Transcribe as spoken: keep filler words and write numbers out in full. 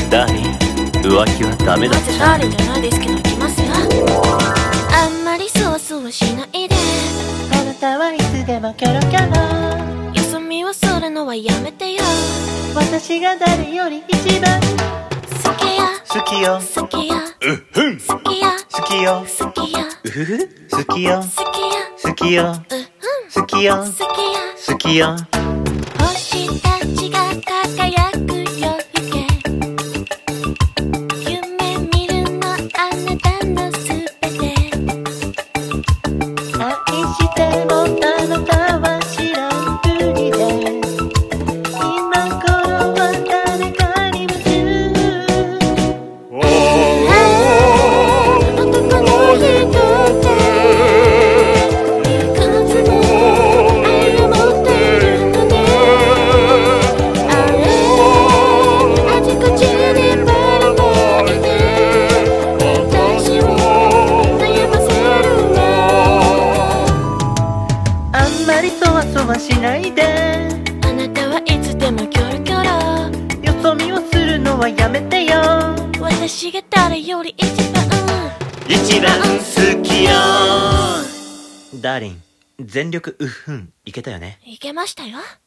ダーリン、浮気はダメだっちゃ。 ダーリンじゃないですけど、いきますよ。あんまりそわそわしないで、 あなたはいつでもキョロキョロ、 よそ見をするのはやめてよ。 私が誰より一番好きや好きよ、 好きやうふん、 好きや好きよ、 好きやうふふ、 好きよ、 好きや好きよ、 う好きよ、 ん好きや好きよ。 星たちが輝く夜更け、夢見るのあなたのすべて、 愛してもあなたは知らんふりで、今頃は誰かに夢中。 男の人っていくつも愛を持ってるのね。あれあちこちでバラバラで私を悩ませるわ。 あんまりそわそわしないで、 あなたはいつでもキョロキョロ、 よそ見をするのはやめてよ。 私が誰より一番一番好きよ。ダーリン、全力うっふんいけたよね。 いけましたよ。